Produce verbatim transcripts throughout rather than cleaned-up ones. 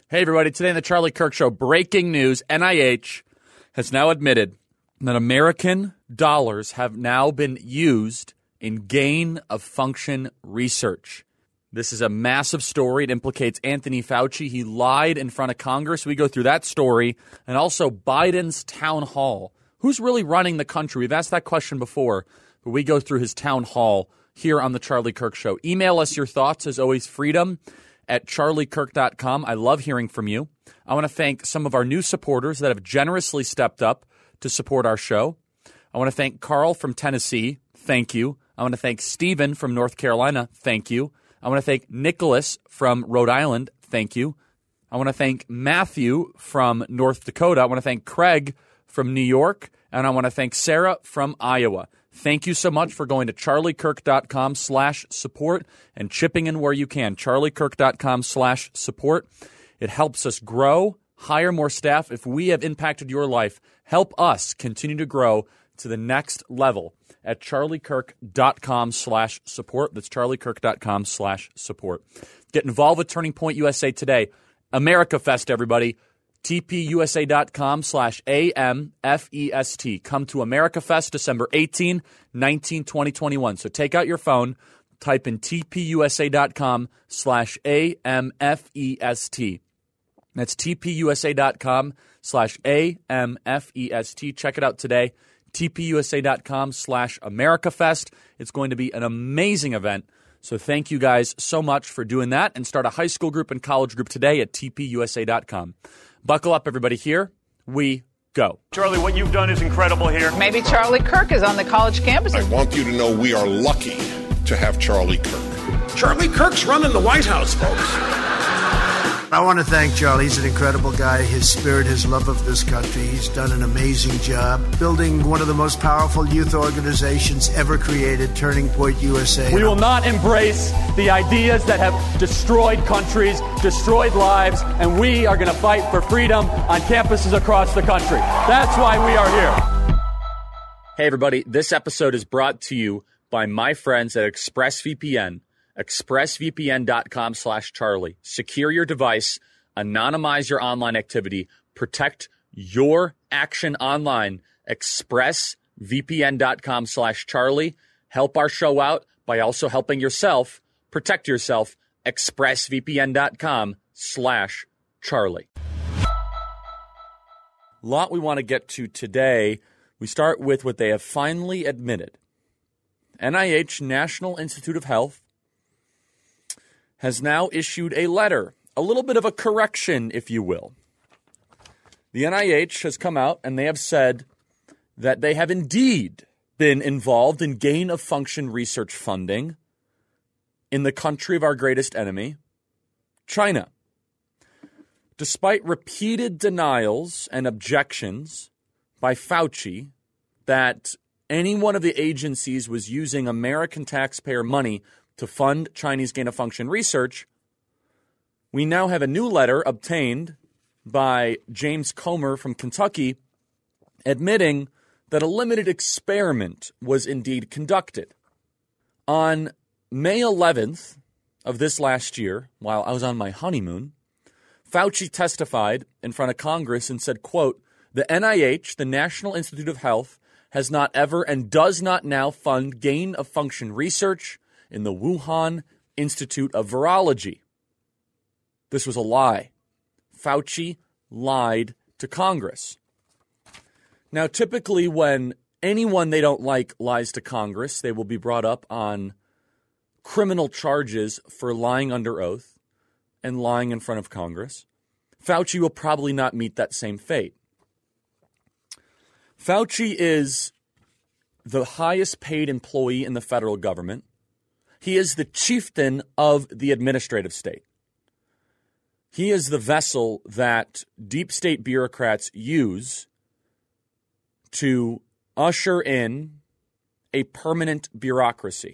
Hey, everybody. Today on the Charlie Kirk Show, breaking news. N I H has now admitted that American dollars have now been used in gain-of-function research. This is a massive story. It implicates Anthony Fauci. He lied in front of Congress. We go through that story. And also Biden's town hall. Who's really running the country? We've asked that question before, but we go through his town hall here on the Charlie Kirk Show. Email us your thoughts, as always, freedom at charlie kirk dot com. I love hearing from you. I want to thank some of our new supporters that have generously stepped up to support our show. I want to thank Carl from Tennessee. Thank you. I want to thank Stephen from North Carolina. Thank you. I want to thank Nicholas from Rhode Island. Thank you. I want to thank Matthew from North Dakota. I want to thank Craig from New York. And I want to thank Sarah from Iowa. Thank you so much for going to charlie kirk dot com slash support and chipping in where you can. charlie kirk dot com slash support. It helps us grow, hire more staff. If we have impacted your life, help us continue to grow to the next level at charlie kirk dot com slash support. That's charlie kirk dot com slash support. Get involved with Turning Point U S A today. America Fest, everybody. T P U S A dot com slash A M F E S T. Come to America Fest December eighteenth, nineteenth, twenty twenty-one. So take out your phone, type in T P U S A dot com slash A M F E S T. That's T P U S A dot com slash A M F E S T. Check it out today. T P U S A dot com slash America Fest. It's going to be an amazing event. So thank you guys so much for doing that, and start a high school group and college group today at T P U S A dot com. Buckle up, everybody. Here we go. Charlie, what you've done is incredible here. Maybe Charlie Kirk is on the college campus. I want you to know we are lucky to have Charlie Kirk. Charlie Kirk's running the White House, folks. I want to thank Charlie. He's an incredible guy. His spirit, his love of this country. He's done an amazing job building one of the most powerful youth organizations ever created, Turning Point U S A. We will not embrace the ideas that have destroyed countries, destroyed lives, and we are going to fight for freedom on campuses across the country. That's why we are here. Hey, everybody. This episode is brought to you by my friends at ExpressVPN. expressvpn dot com slash Charlie. Secure your device, anonymize your online activity, protect your action online. expressvpn dot com slash Charlie. Help our show out by also helping yourself. Protect yourself. expressvpn dot com slash Charlie. Lot we want to get to today. We start with what they have finally admitted. N I H, National Institute of Health, has now issued a letter, a little bit of a correction, if you will. The N I H has come out and they have said that they have indeed been involved in gain-of-function research funding in the country of our greatest enemy, China. Despite repeated denials and objections by Fauci that any one of the agencies was using American taxpayer money to fund Chinese gain-of-function research, we now have a new letter obtained by James Comer from Kentucky admitting that a limited experiment was indeed conducted. On May eleventh of this last year, while I was on my honeymoon, Fauci testified in front of Congress and said, quote, "The N I H, the National Institute of Health, has not ever and does not now fund gain-of-function research in the Wuhan Institute of Virology." This was a lie. Fauci lied to Congress. Now, typically when anyone they don't like lies to Congress, they will be brought up on criminal charges for lying under oath and lying in front of Congress. Fauci will probably not meet that same fate. Fauci is the highest paid employee in the federal government. He is the chieftain of the administrative state. He is the vessel that deep state bureaucrats use to usher in a permanent bureaucracy.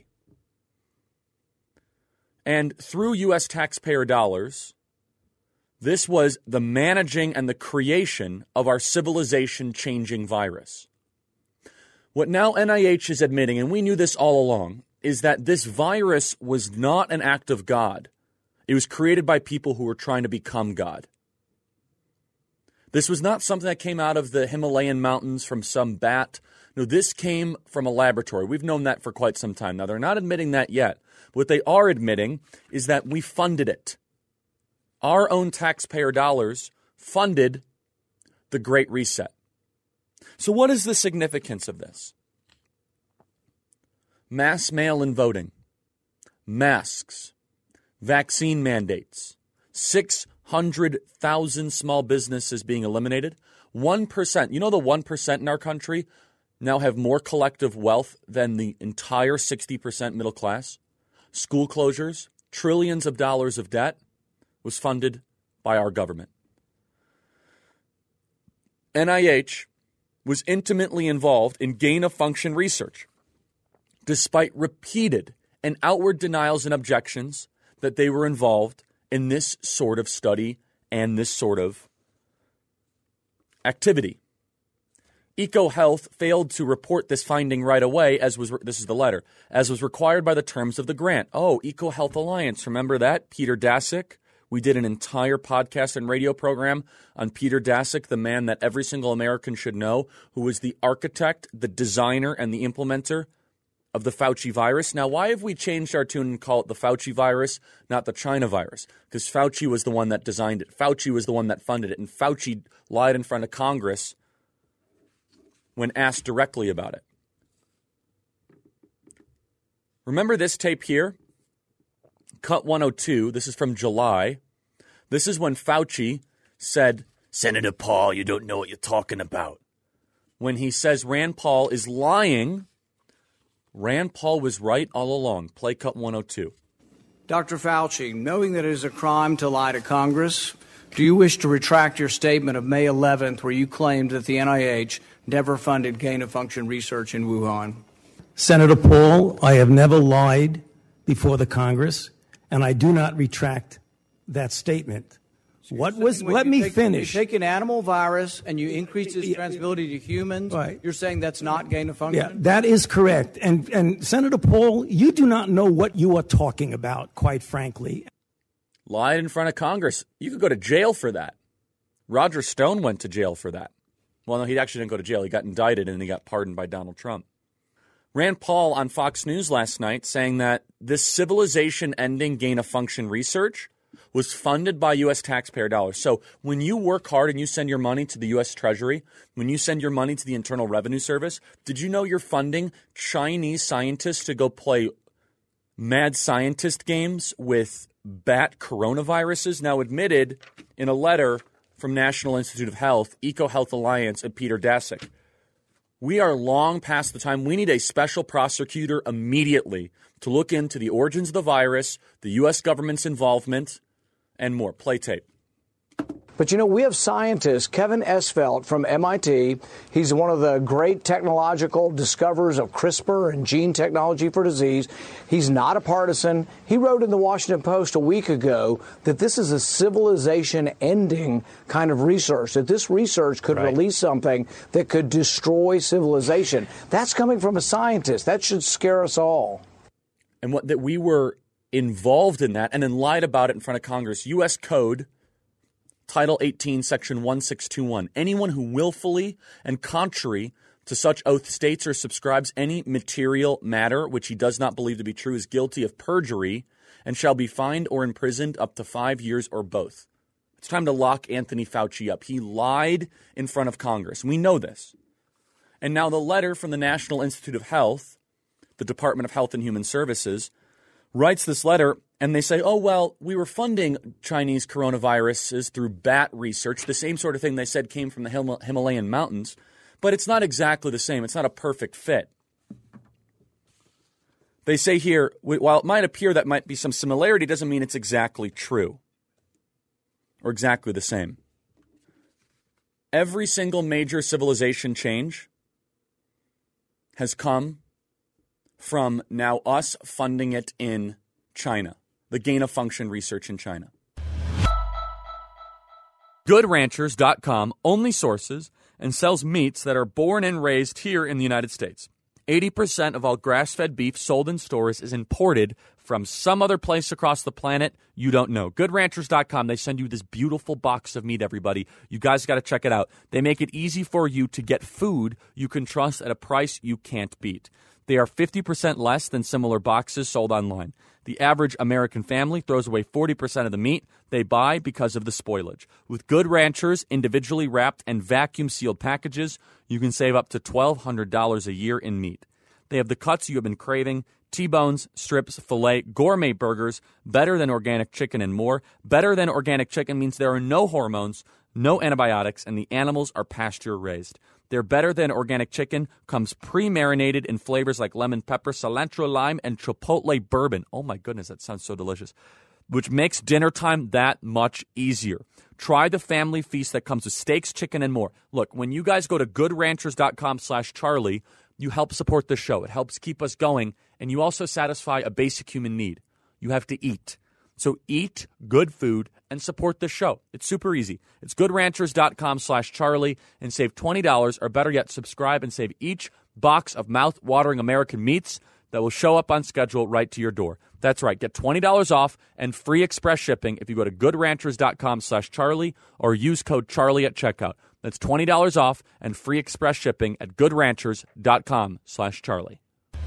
And through U S taxpayer dollars, this was the managing and the creation of our civilization-changing virus. What now N I H is admitting, and we knew this all along, is that this virus was not an act of God. It was created by people who were trying to become God. This was not something that came out of the Himalayan mountains from some bat. No, this came from a laboratory. We've known that for quite some time. Now, they're not admitting that yet. What they are admitting is that we funded it. Our own taxpayer dollars funded the Great Reset. So what is the significance of this? Mass mail-in voting, masks, vaccine mandates, six hundred thousand small businesses being eliminated, one percent. You know the one percent in our country now have more collective wealth than the entire sixty percent middle class? School closures, trillions of dollars of debt was funded by our government. N I H was intimately involved in gain-of-function research, despite repeated and outward denials and objections that they were involved in this sort of study and this sort of activity. EcoHealth failed to report this finding right away, as was, this is the letter, as was required by the terms of the grant. Oh, EcoHealth Alliance, remember that? Peter Daszak. We did an entire podcast and radio program on Peter Daszak, the man that every single American should know, who was the architect, the designer, and the implementer of the Fauci virus. Now, why have we changed our tune and call it the Fauci virus, not the China virus? Because Fauci was the one that designed it. Fauci was the one that funded it. And Fauci lied in front of Congress when asked directly about it. Remember this tape here? Cut one oh two. This is from July. This is when Fauci said, Senator Paul, you don't know what you're talking about. When he says Rand Paul is lying, Rand Paul was right all along. Play cut one oh two. Doctor Fauci, knowing that it is a crime to lie to Congress, do you wish to retract your statement of May eleventh where you claimed that the N I H never funded gain-of-function research in Wuhan? Senator Paul, I have never lied before the Congress, and I do not retract that statement. So what was? Let you me take, finish. You take an animal virus and you increase its transmissibility to humans. Right. You're saying that's not gain of function? Yeah, that is correct. And and Senator Paul, you do not know what you are talking about, quite frankly. Lied in front of Congress. You could go to jail for that. Roger Stone went to jail for that. Well, no, he actually didn't go to jail. He got indicted and then he got pardoned by Donald Trump. Rand Paul on Fox News last night saying that this civilization-ending gain-of-function research was funded by U S taxpayer dollars. So when you work hard and you send your money to the U S Treasury, when you send your money to the Internal Revenue Service, did you know you're funding Chinese scientists to go play mad scientist games with bat coronaviruses? Now admitted in a letter from National Institute of Health, EcoHealth Alliance, and Peter Daszak. We are long past the time. We need a special prosecutor immediately to look into the origins of the virus, the U S government's involvement, and more. Play tape. But, you know, we have scientists, Kevin Esvelt from M I T. He's one of the great technological discoverers of CRISPR and gene technology for disease. He's not a partisan. He wrote in the Washington Post a week ago that this is a civilization-ending kind of research, that this research could right. release something that could destroy civilization. That's coming from a scientist. That should scare us all. And what that we were involved in that and then lied about it in front of Congress. U S Code, Title eighteen, Section one six two one. Anyone who willfully and contrary to such oath states or subscribes any material matter which he does not believe to be true is guilty of perjury and shall be fined or imprisoned up to five years or both. It's time to lock Anthony Fauci up. He lied in front of Congress. We know this. And now the letter from the National Institute of Health, the Department of Health and Human Services, writes this letter, and they say, oh, well, we were funding Chinese coronaviruses through bat research, the same sort of thing they said came from the Him- Himalayan mountains, but it's not exactly the same. It's not a perfect fit. They say here, while it might appear that might be some similarity, doesn't mean it's exactly true or exactly the same. Every single major civilization change has come from now us funding it in China, the gain-of-function research in China. Good Ranchers dot com only sources and sells meats that are born and raised here in the United States. eighty percent of all grass-fed beef sold in stores is imported from some other place across the planet you don't know. good ranchers dot com, they send you this beautiful box of meat, everybody. You guys got to check it out. They make it easy for you to get food you can trust at a price you can't beat. They are fifty percent less than similar boxes sold online. The average American family throws away forty percent of the meat they buy because of the spoilage. With Good Ranchers individually wrapped and vacuum-sealed packages, you can save up to twelve hundred dollars a year in meat. They have the cuts you have been craving: T-bones, strips, filet, gourmet burgers, better than organic chicken, and more. Better than organic chicken means there are no hormones, no antibiotics, and the animals are pasture-raised. Their better than organic chicken comes pre-marinated in flavors like lemon pepper, cilantro, lime, and chipotle bourbon. Oh my goodness, that sounds so delicious. Which makes dinner time that much easier. Try the family feast that comes with steaks, chicken, and more. Look, when you guys go to good ranchers dot com slash Charlie, you help support the show. It helps keep us going, and you also satisfy a basic human need. You have to eat. So eat good food and support the show. It's super easy. It's good ranchers dot com slash Charlie and save twenty dollars, or better yet, subscribe and save each box of mouth-watering American meats that will show up on schedule right to your door. That's right. Get twenty dollars off and free express shipping if you go to good ranchers dot com slash Charlie or use code Charlie at checkout. That's twenty dollars off and free express shipping at good ranchers dot com slash Charlie.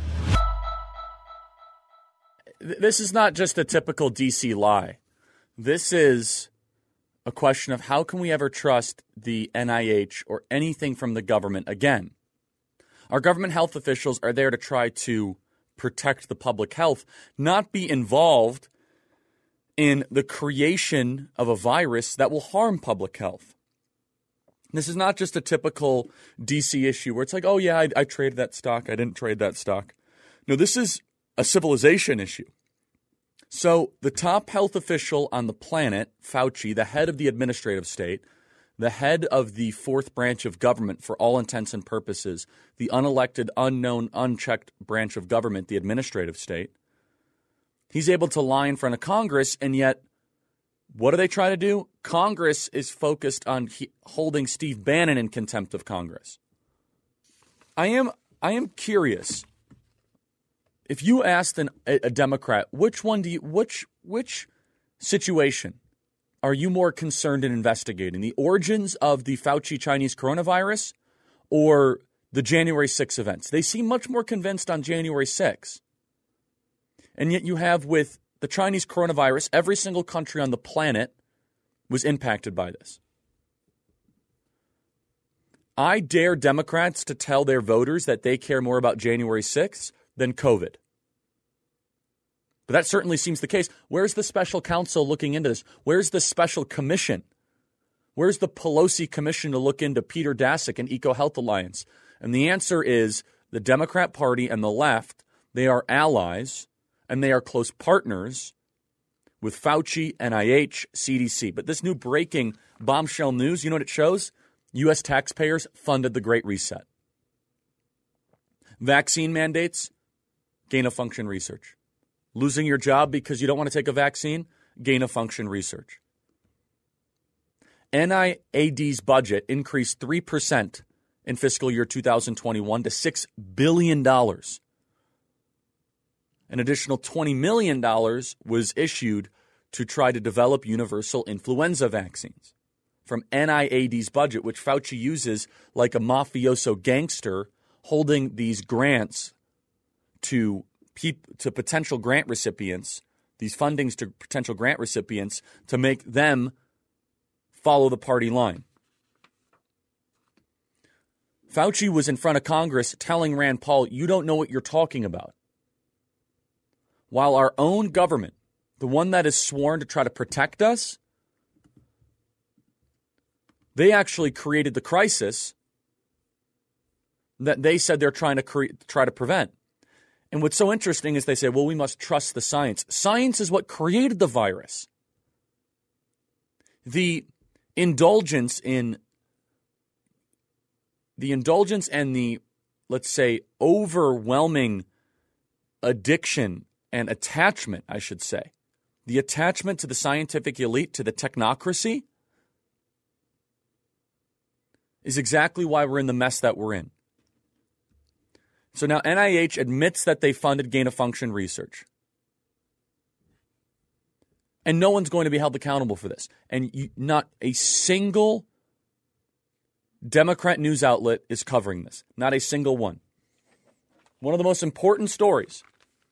This is not just a typical D C lie. This is a question of how can we ever trust the N I H or anything from the government again? Our government health officials are there to try to protect the public health, not be involved in the creation of a virus that will harm public health. This is not just a typical D C issue where it's like, oh, yeah, I, I traded that stock. I didn't trade that stock. No, this is a civilization issue. So the top health official on the planet, Fauci, the head of the administrative state, the head of the fourth branch of government for all intents and purposes, the unelected, unknown, unchecked branch of government, the administrative state, he's able to lie in front of Congress, and yet what do they try to do? Congress is focused on he- holding Steve Bannon in contempt of Congress. I am I am curious. If you asked an, a, a Democrat, which one do you, which which situation are you more concerned in investigating? The origins of the Fauci Chinese coronavirus or the January sixth events? They seem much more convinced on January sixth. And yet you have with the Chinese coronavirus, every single country on the planet was impacted by this. I dare Democrats to tell their voters that they care more about January sixth than COVID. But that certainly seems the case. Where's the special counsel looking into this? Where's the special commission? Where's the Pelosi commission to look into Peter Daszak and EcoHealth Alliance? And the answer is the Democrat Party and the left, they are allies and they are close partners with Fauci, N I H, C D C. But this new breaking bombshell news, you know what it shows? U S taxpayers funded the Great Reset. Vaccine mandates, gain-of-function research. Losing your job because you don't want to take a vaccine, gain-of-function research. N I A D's budget increased three percent in fiscal year two thousand twenty-one to six billion dollars. An additional twenty million dollars was issued to try to develop universal influenza vaccines from N I A D's budget, which Fauci uses like a mafioso gangster holding these grants to to potential grant recipients, these fundings to potential grant recipients to make them follow the party line. Fauci was in front of Congress telling Rand Paul, you don't know what you're talking about. While our own government, the one that is sworn to try to protect us, they actually created the crisis that they said they're trying to cre- try to prevent. And what's so interesting is they say, well, we must trust the science. Science is what created the virus. The indulgence in the indulgence and the, let's say, overwhelming addiction and attachment, I should say, the attachment to the scientific elite, to the technocracy, is exactly why we're in the mess that we're in. So now N I H admits that they funded gain-of-function research. And no one's going to be held accountable for this. And you, not a single Democrat news outlet is covering this. Not a single one. One of the most important stories.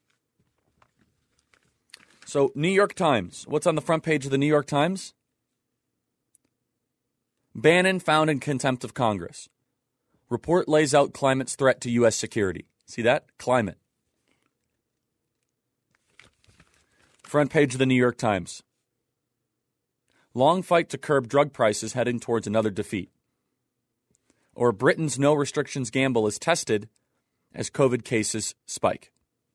So, New York Times. What's on the front page of the New York Times? Bannon found in contempt of Congress. Report lays out climate's threat to U S security. See that? Climate. Front page of the New York Times. Long fight to curb drug prices heading towards another defeat. Or Britain's no restrictions gamble is tested as COVID cases spike.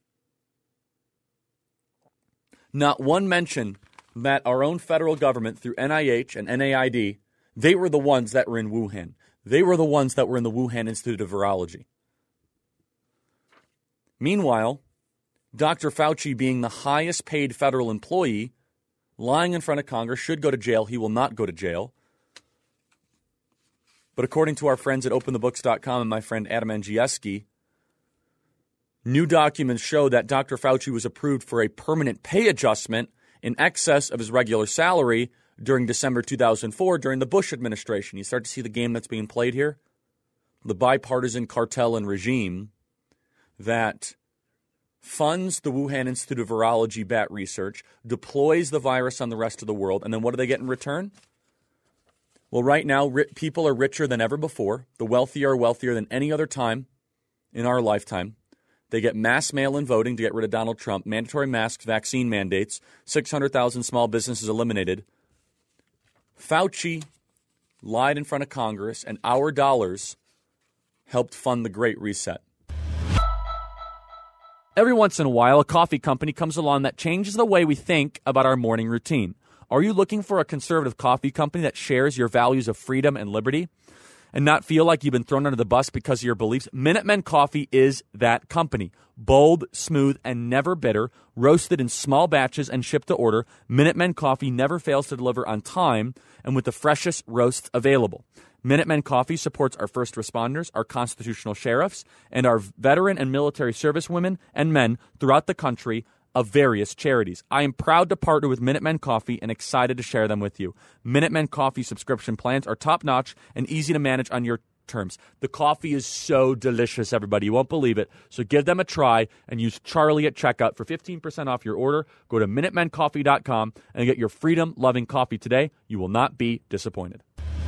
Not one mention that our own federal government through N I H and N A I D, they were the ones that were in Wuhan. They were the ones that were in the Wuhan Institute of Virology. Meanwhile, Doctor Fauci, being the highest paid federal employee, lying in front of Congress, should go to jail. He will not go to jail. But according to our friends at open the books dot com and my friend Adam Andrzejewski, new documents show that Doctor Fauci was approved for a permanent pay adjustment in excess of his regular salary during December two thousand four during the Bush administration. You start to see the game that's being played here? The bipartisan cartel and regime that funds the Wuhan Institute of Virology bat research, deploys the virus on the rest of the world, and then what do they get in return? Well, right now, ri- people are richer than ever before. The wealthy are wealthier than any other time in our lifetime. They get mass mail-in voting to get rid of Donald Trump, mandatory masks, vaccine mandates, six hundred thousand small businesses eliminated. Fauci lied in front of Congress, and our dollars helped fund the Great Reset. Every once in a while, a coffee company comes along that changes the way we think about our morning routine. Are you looking for a conservative coffee company that shares your values of freedom and liberty and not feel like you've been thrown under the bus because of your beliefs? Minutemen Coffee is that company. Bold, smooth, and never bitter, roasted in small batches and shipped to order, Minutemen Coffee never fails to deliver on time and with the freshest roasts available. Minutemen Coffee supports our first responders, our constitutional sheriffs, and our veteran and military service women and men throughout the country of various charities. I am proud to partner with Minutemen Coffee and excited to share them with you. Minutemen Coffee subscription plans are top-notch and easy to manage on your terms. The coffee is so delicious, everybody. You won't believe it. So give them a try and use Charlie at checkout for fifteen percent off your order. Go to minutemen coffee dot com and get your freedom-loving coffee today. You will not be disappointed.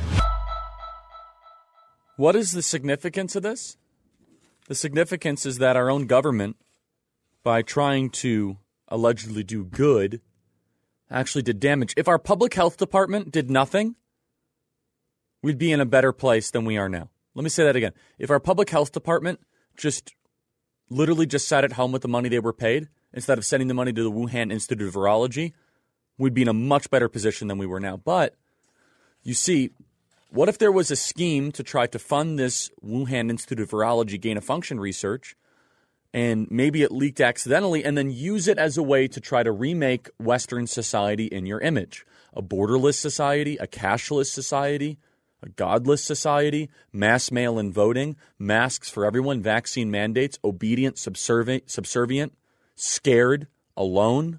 What is the significance of this? The significance is that our own government, by trying to allegedly do good, actually did damage. If our public health department did nothing, we'd be in a better place than we are now. Let me say that again. If our public health department just literally just sat at home with the money they were paid, instead of sending the money to the Wuhan Institute of Virology, we'd be in a much better position than we were now. But, you see, what if there was a scheme to try to fund this Wuhan Institute of Virology gain-of-function research, and maybe it leaked accidentally, and then use it as a way to try to remake Western society in your image? A borderless society, a cashless society, a godless society, mass mail-in voting, masks for everyone, vaccine mandates, obedient, subservient, subservient, scared, alone.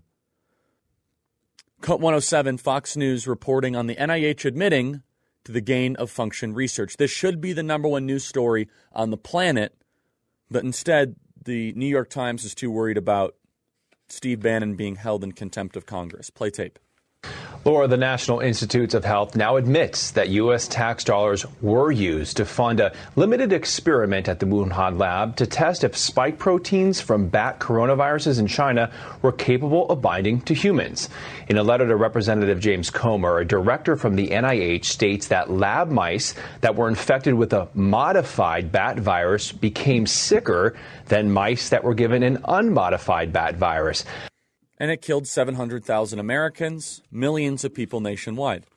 Cut one oh seven, Fox News reporting on the N I H admitting to the gain-of-function research. This should be the number one news story on the planet, but instead, the New York Times is too worried about Steve Bannon being held in contempt of Congress. Play tape. Laura, the National Institutes of Health now admits that U S tax dollars were used to fund a limited experiment at the Wuhan lab to test if spike proteins from bat coronaviruses in China were capable of binding to humans. In a letter to Representative James Comer, a director from the N I H states that lab mice that were infected with a modified bat virus became sicker than mice that were given an unmodified bat virus. And it killed seven hundred thousand Americans, millions of people nationwide.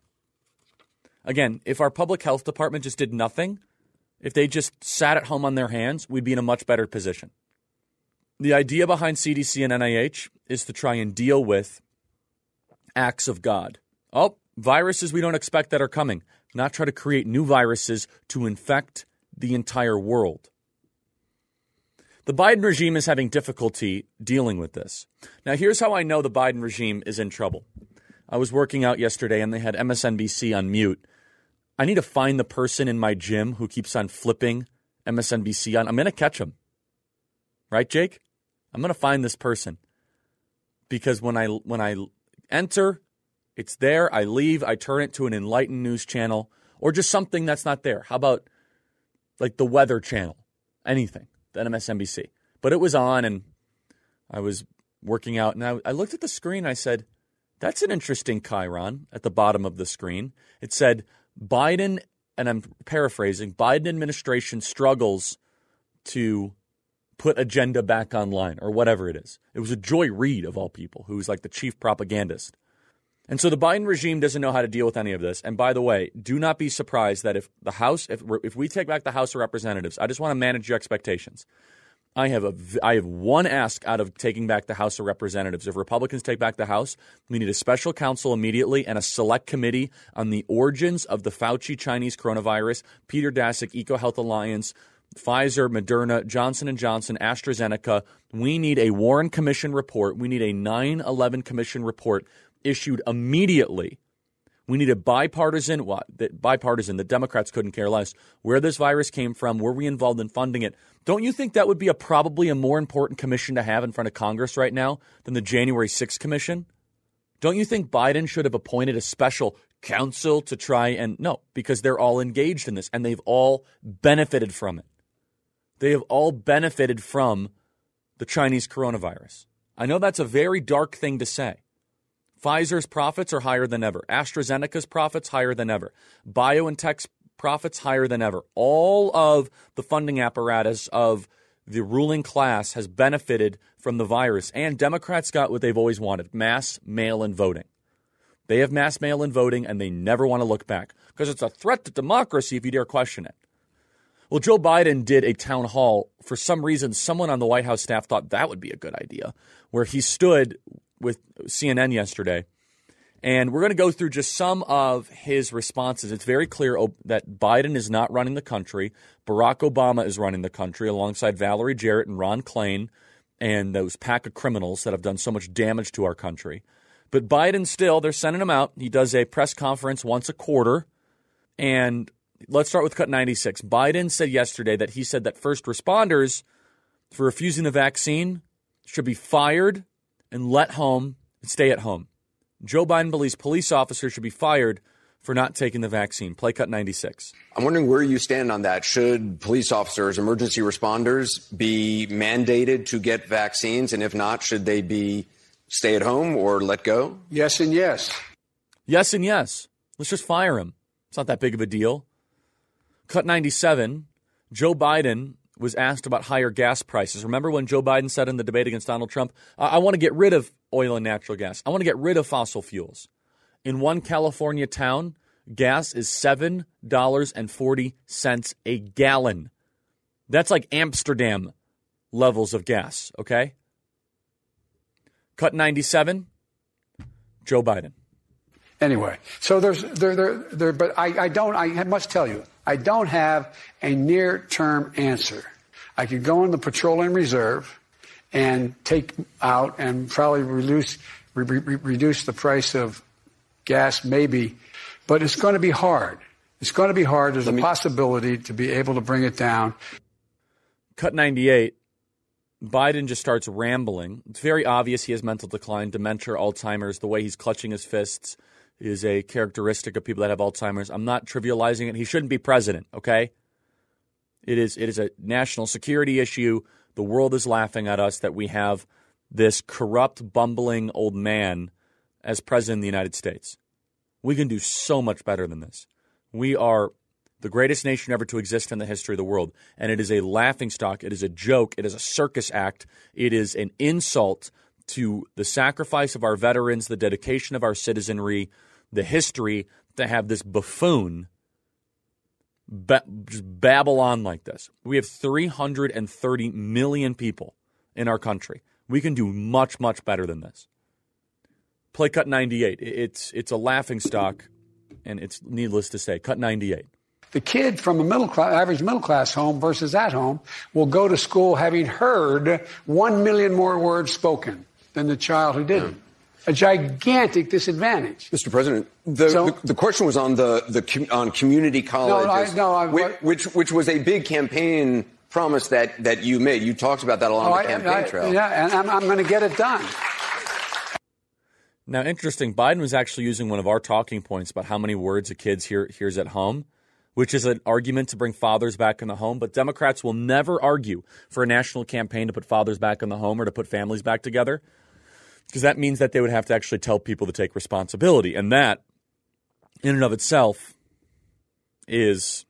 Again, if our public health department just did nothing, if they just sat at home on their hands, we'd be in a much better position. The idea behind C D C and N I H is to try and deal with acts of God. Oh, viruses we don't expect that are coming. Not try to create new viruses to infect the entire world. The Biden regime is having difficulty dealing with this. Now, here's how I know the Biden regime is in trouble. I was working out yesterday and they had M S N B C on mute. I need to find the person in my gym who keeps on flipping M S N B C on. I'm going to catch him. Right, Jake? I'm going to find this person. Because when I when I enter, it's there. I leave. I turn it to an enlightened news channel or just something that's not there. How about like the Weather Channel? Anything. Then M S N B C. But it was on and I was working out and I, I looked at the screen and I said, that's an interesting chyron at the bottom of the screen. It said, Biden, and I'm paraphrasing, Biden administration struggles to put agenda back online or whatever it is. It was a Joy Reid of all people who's like the chief propagandist. And so the Biden regime doesn't know how to deal with any of this. And by the way, do not be surprised that if the House, if if we take back the House of Representatives, I just want to manage your expectations. I have a I have one ask out of taking back the House of Representatives. If Republicans take back the House, we need a special counsel immediately and a select committee on the origins of the Fauci Chinese coronavirus, Peter Daszak, EcoHealth Alliance, Pfizer, Moderna, Johnson and Johnson, AstraZeneca. We need a Warren Commission report. We need a nine eleven Commission report issued immediately. We need a bipartisan, what, that bipartisan, the Democrats couldn't care less, where this virus came from, were we involved in funding it. Don't you think that would be a probably a more important commission to have in front of Congress right now than the January sixth commission? Don't you think Biden should have appointed a special counsel to try and, no, because they're all engaged in this and they've all benefited from it. They have all benefited from the Chinese coronavirus. I know that's a very dark thing to say. Pfizer's profits are higher than ever. AstraZeneca's profits higher than ever. BioNTech's profits higher than ever. All of the funding apparatus of the ruling class has benefited from the virus. And Democrats got what they've always wanted, mass mail-in voting. They have mass mail-in voting, and they never want to look back because it's a threat to democracy if you dare question it. Well, Joe Biden did a town hall. For some reason, someone on the White House staff thought that would be a good idea, where he stood with C N N yesterday. And we're going to go through just some of his responses. It's very clear that Biden is not running the country. Barack Obama is running the country alongside Valerie Jarrett and Ron Klain and those pack of criminals that have done so much damage to our country. But Biden still, they're sending him out. He does a press conference once a quarter. And let's start with cut ninety-six. Biden said yesterday that he said that first responders for refusing the vaccine should be fired and let home and stay at home. Joe Biden believes police officers should be fired for not taking the vaccine. Play cut ninety-six. I'm wondering where you stand on that. Should police officers, emergency responders, be mandated to get vaccines? And if not, should they be stay at home or let go? Yes and yes. Yes and yes. Let's just fire him. It's not that big of a deal. Cut ninety-seven. Joe Biden was asked about higher gas prices. Remember when Joe Biden said in the debate against Donald Trump, I, I want to get rid of oil and natural gas. I want to get rid of fossil fuels. In one California town, gas is seven dollars and forty cents a gallon. That's like Amsterdam levels of gas, okay? Cut ninety-seven, Joe Biden. Anyway, so there's there there there, but I, I don't. I must tell you, I don't have a near-term answer. I could go in the petroleum reserve and take out and probably reduce re- re- reduce the price of gas, maybe, but it's going to be hard. It's going to be hard. There's a possibility to be able to bring it down. Cut ninety-eight. Biden just starts rambling. It's very obvious he has mental decline, dementia, Alzheimer's. The way he's clutching his fists is a characteristic of people that have Alzheimer's. I'm not trivializing it. He shouldn't be president, okay? It is it is a national security issue. The world is laughing at us that we have this corrupt, bumbling old man as president of the United States. We can do so much better than this. We are the greatest nation ever to exist in the history of the world, and it is a laughingstock. It is a joke. It is a circus act. It is an insult to the sacrifice of our veterans, the dedication of our citizenry, the history, to have this buffoon ba- just babble on like this. We have three hundred thirty million people in our country. We can do much, much better than this. Play cut ninety-eight. It's it's a laughingstock, and it's needless to say. Cut ninety-eight. The kid from a middle class, average middle class home versus that home will go to school having heard one million more words spoken than the child who didn't. A gigantic disadvantage. Mister President, the, So- the, the question was on the, the com- on community colleges, no, I- which, which which was a big campaign promise that, that you made. You talked about that along Oh, the I- campaign I- trail. Yeah, and I'm, I'm going to get it done. Now, interesting, Biden was actually using one of our talking points about how many words a kid hear, hears at home, which is an argument to bring fathers back in the home. But Democrats will never argue for a national campaign to put fathers back in the home or to put families back together, because that means that they would have to actually tell people to take responsibility. And that, in and of itself, is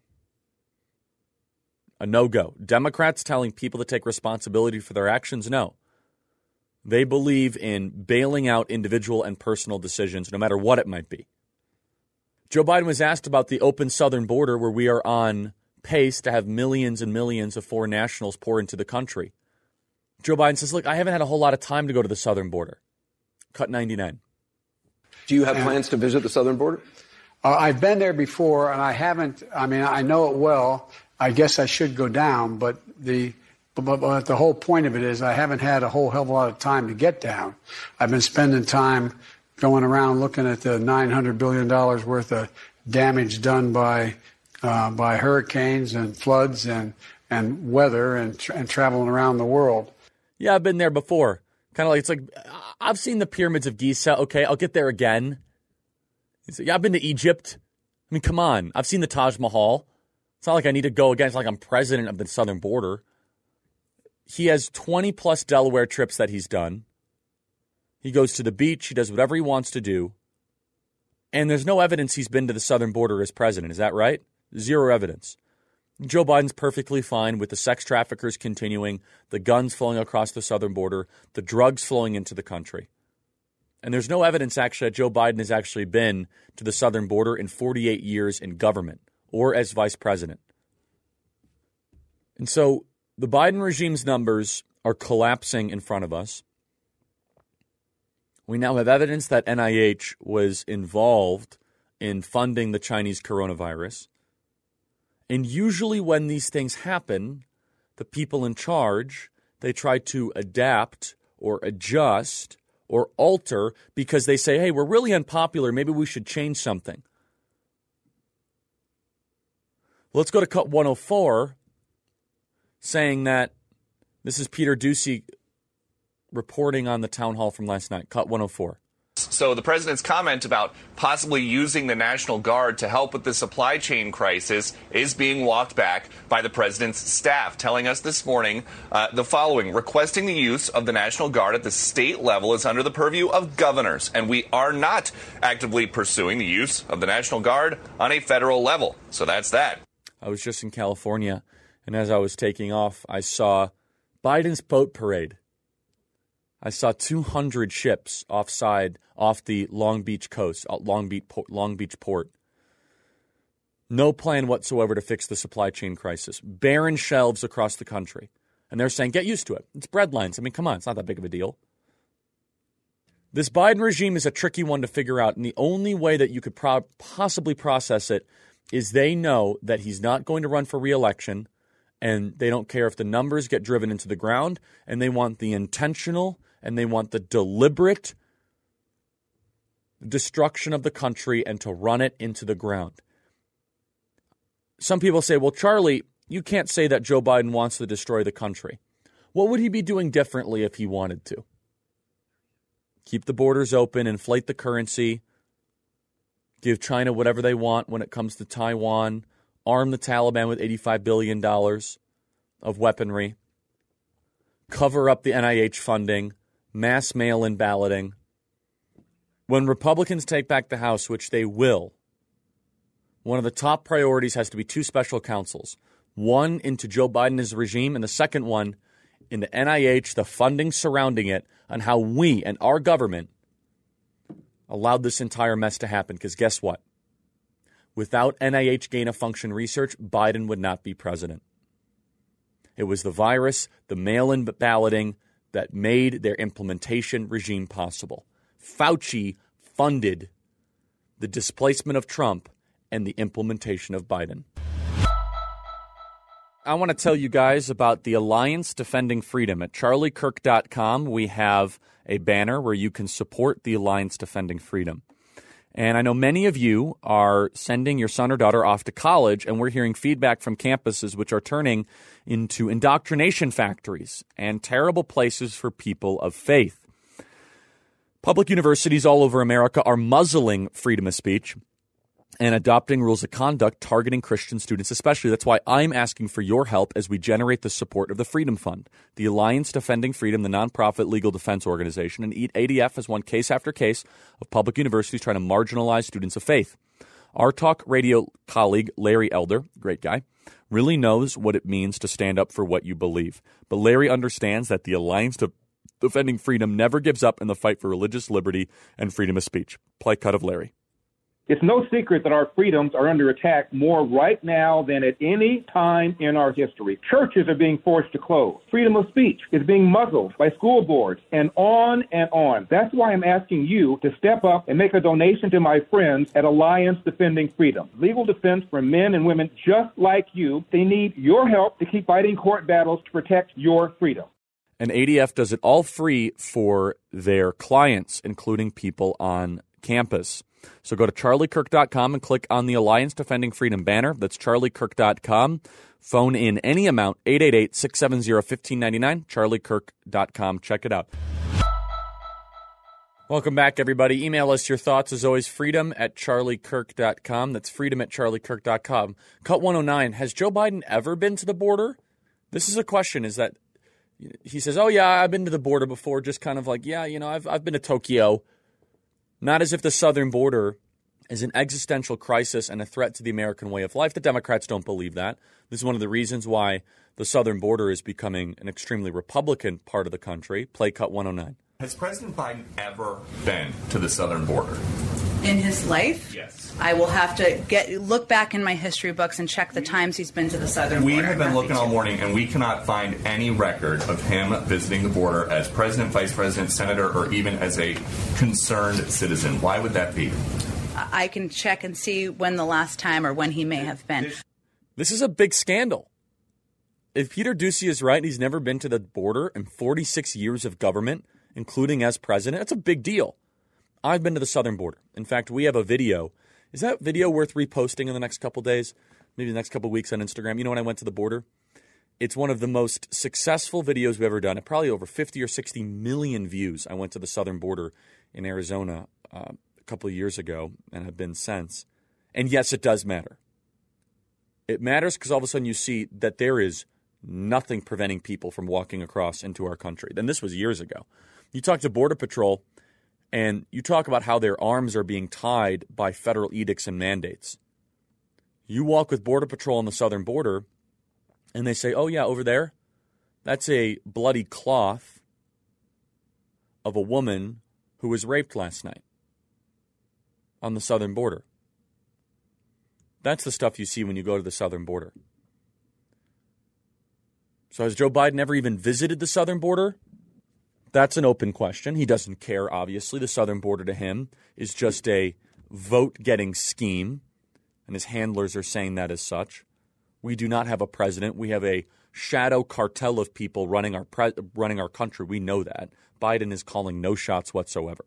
a no-go. Democrats telling people to take responsibility for their actions, no. They believe in bailing out individual and personal decisions, no matter what it might be. Joe Biden was asked about the open southern border, where we are on pace to have millions and millions of foreign nationals pour into the country. Joe Biden says, look, I haven't had a whole lot of time to go to the southern border. Cut ninety-nine. Do you have plans to visit the southern border? Uh, I've been there before, and I haven't. I mean, I know it well. I guess I should go down, but the but, but, but the whole point of it is I haven't had a whole hell of a lot of time to get down. I've been spending time going around looking at the nine hundred billion dollars worth of damage done by uh, by hurricanes and floods and and weather and tra- and traveling around the world. Yeah, I've been there before. Kind of like, it's like, I've seen the pyramids of Giza. Okay, I'll get there again. He's like, yeah, I've been to Egypt. I mean, come on. I've seen the Taj Mahal. It's not like I need to go again. It's not like I'm president of the southern border. He has twenty plus Delaware trips that he's done. He goes to the beach. He does whatever he wants to do. And there's no evidence he's been to the southern border as president. Is that right? Zero evidence. Joe Biden's perfectly fine with the sex traffickers continuing, the guns flowing across the southern border, the drugs flowing into the country. And there's no evidence actually that Joe Biden has actually been to the southern border in forty-eight years in government or as vice president. And so the Biden regime's numbers are collapsing in front of us. We now have evidence that N I H was involved in funding the Chinese coronavirus. And usually when these things happen, the people in charge, they try to adapt or adjust or alter because they say, hey, we're really unpopular. Maybe we should change something. Let's go to cut one oh four, saying that this is Peter Doocy reporting on the town hall from last night. Cut one oh four. So the president's comment about possibly using the National Guard to help with the supply chain crisis is being walked back by the president's staff, telling us this morning uh, the following: requesting the use of the National Guard at the state level is under the purview of governors, and we are not actively pursuing the use of the National Guard on a federal level. So that's that. I was just in California, and as I was taking off, I saw Biden's boat parade. I saw two hundred ships offside, off the Long Beach coast, Long Beach, Long Beach port. No plan whatsoever to fix the supply chain crisis. Barren shelves across the country. And they're saying, get used to it. It's bread lines. I mean, come on, it's not that big of a deal. This Biden regime is a tricky one to figure out, and the only way that you could pro- possibly process it is they know that he's not going to run for re-election, and they don't care if the numbers get driven into the ground, and they want the intentional and they want the deliberate destruction of the country and to run it into the ground. Some people say, well, Charlie, you can't say that Joe Biden wants to destroy the country. What would he be doing differently if he wanted to? Keep the borders open, inflate the currency, give China whatever they want when it comes to Taiwan, arm the Taliban with eighty-five billion dollars of weaponry, cover up the N I H funding, mass mail-in balloting. When Republicans take back the House, which they will, one of the top priorities has to be two special counsels. One into Joe Biden's regime, and the second one into N I H, the funding surrounding it, on how we and our government allowed this entire mess to happen. Because guess what? Without N I H gain-of-function research, Biden would not be president. It was the virus, the mail-in balloting, that made their implementation regime possible. Fauci funded the displacement of Trump and the implementation of Biden. I want to tell you guys about the Alliance Defending Freedom. At charlie kirk dot com, we have a banner where you can support the Alliance Defending Freedom. And I know many of you are sending your son or daughter off to college, and we're hearing feedback from campuses which are turning into indoctrination factories and terrible places for people of faith. Public universities all over America are muzzling freedom of speech and adopting rules of conduct targeting Christian students especially. That's why I'm asking for your help as we generate the support of the Freedom Fund. The Alliance Defending Freedom, the nonprofit legal defense organization, and A D F has won case after case of public universities trying to marginalize students of faith. Our talk radio colleague, Larry Elder, great guy, really knows what it means to stand up for what you believe. But Larry understands that the Alliance Defending Freedom never gives up in the fight for religious liberty and freedom of speech. Play cut of Larry. It's no secret that our freedoms are under attack more right now than at any time in our history. Churches are being forced to close. Freedom of speech is being muzzled by school boards, and on and on. That's why I'm asking you to step up and make a donation to my friends at Alliance Defending Freedom. Legal defense for men and women just like you. They need your help to keep fighting court battles to protect your freedom. And A D F does it all free for their clients, including people on campus. So go to charlie kirk dot com and click on the Alliance Defending Freedom banner. That's charlie kirk dot com. Phone in any amount, eight eight eight, six seven zero, one five nine nine, charlie kirk dot com. Check it out. Welcome back, everybody. Email us your thoughts, as always, freedom at charlie kirk dot com. That's freedom at charlie kirk dot com. Cut one oh nine, has Joe Biden ever been to the border? This is a question, is that he says, oh, yeah, I've been to the border before, just kind of like, yeah, you know, I've I've been to Tokyo. Not as if the southern border is an existential crisis and a threat to the American way of life. The Democrats don't believe that. This is one of the reasons why the southern border is becoming an extremely Republican part of the country. Play cut one oh nine. Has President Biden ever been to the southern border? In his life? Yes. I will have to get look back in my history books and check the times he's been to the southern we border. We have been looking all morning, and we cannot find any record of him visiting the border as president, vice president, senator, or even as a concerned citizen. Why would that be? I can check and see when the last time or when he may have been. This is a big scandal. If Peter Doocy is right, he's never been to the border in forty-six years of government, including as president. That's a big deal. I've been to the southern border. In fact, we have a video. Is that video worth reposting in the next couple days? Maybe the next couple weeks on Instagram? You know when I went to the border? It's one of the most successful videos we've ever done. It probably over fifty or sixty million views. I went to the southern border in Arizona uh, a couple of years ago and have been since. And yes, it does matter. It matters because all of a sudden you see that there is nothing preventing people from walking across into our country. And this was years ago. You talk to Border Patrol, and you talk about how their arms are being tied by federal edicts and mandates. You walk with Border Patrol on the southern border, and they say, oh, yeah, over there, that's a bloody cloth of a woman who was raped last night on the southern border. That's the stuff you see when you go to the southern border. So has Joe Biden ever even visited the southern border? That's an open question. He doesn't care, obviously. The southern border to him is just a vote-getting scheme, and his handlers are saying that as such. We do not have a president. We have a shadow cartel of people running our pre- running our country. We know that. Biden is calling no shots whatsoever.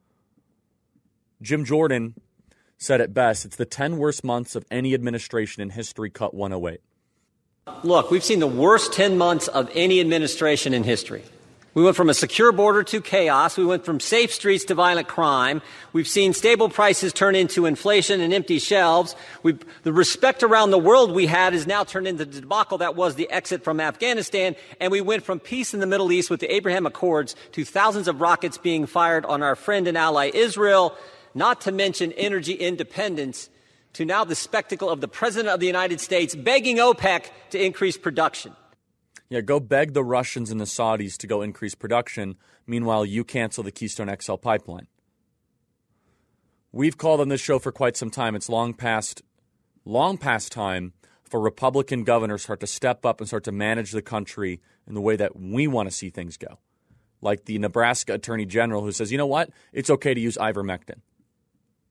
Jim Jordan said it best. It's the ten worst months of any administration in history, cut one oh eight. Look, we've seen the worst ten months of any administration in history. We went from a secure border to chaos. We went from safe streets to violent crime. We've seen stable prices turn into inflation and empty shelves. We've, the respect around the world we had is now turned into the debacle that was the exit from Afghanistan. And we went from peace in the Middle East with the Abraham Accords to thousands of rockets being fired on our friend and ally Israel, not to mention energy independence, to now the spectacle of the President of the United States begging OPEC to increase production. Yeah, go beg the Russians and the Saudis to go increase production. Meanwhile, you cancel the Keystone X L pipeline. We've called on this show for quite some time. It's long past, long past time for Republican governors start to step up and start to manage the country in the way that we want to see things go. Like the Nebraska Attorney General who says, you know what? It's okay to use ivermectin.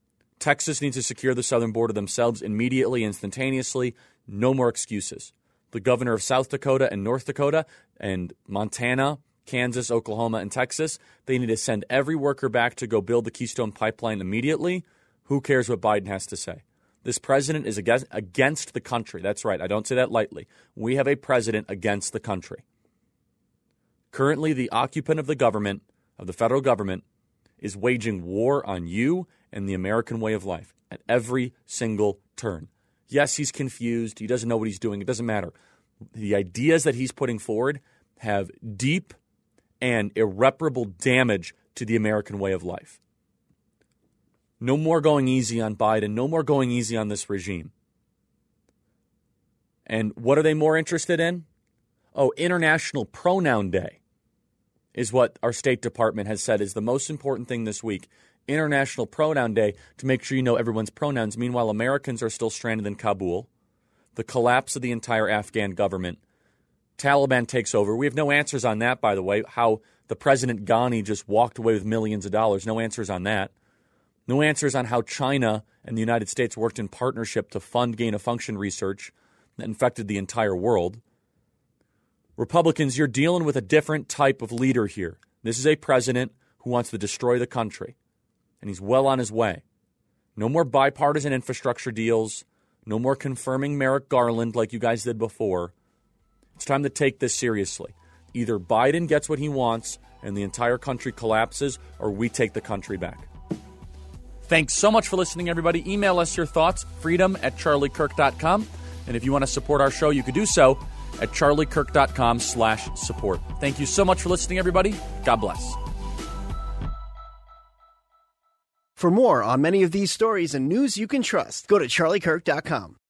Texas needs to secure the southern border themselves immediately, instantaneously. No more excuses. the governor of South Dakota and North Dakota and Montana, Kansas, Oklahoma, and Texas. They need to send every worker back to go build the Keystone Pipeline immediately. Who cares what Biden has to say? This president is against, against the country. That's right. I don't say that lightly. We have a president against the country. Currently, the occupant of the government, of the federal government, is waging war on you and the American way of life at every single turn. Yes, he's confused. He doesn't know what he's doing. It doesn't matter. The ideas that he's putting forward have deep and irreparable damage to the American way of life. No more going easy on Biden. No more going easy on this regime. And what are they more interested in? Oh, International Pronoun Day is what our State Department has said is the most important thing this week. International Pronoun Day, to make sure you know everyone's pronouns. Meanwhile, Americans are still stranded in Kabul. The collapse of the entire Afghan government. Taliban takes over. We have no answers on that, by the way, how the President Ghani just walked away with millions of dollars. No answers on that. No answers on how China and the United States worked in partnership to fund gain-of-function research that infected the entire world. Republicans, you're dealing with a different type of leader here. This is a president who wants to destroy the country, and he's well on his way. No more bipartisan infrastructure deals. No more confirming Merrick Garland like you guys did before. It's time to take this seriously. Either Biden gets what he wants and the entire country collapses, or we take the country back. Thanks so much for listening, everybody. Email us your thoughts, freedom at charlie kirk dot com. And if you want to support our show, you could do so at charliekirk.com slash support. Thank you so much for listening, everybody. God bless. For more on many of these stories and news you can trust, go to charlie kirk dot com.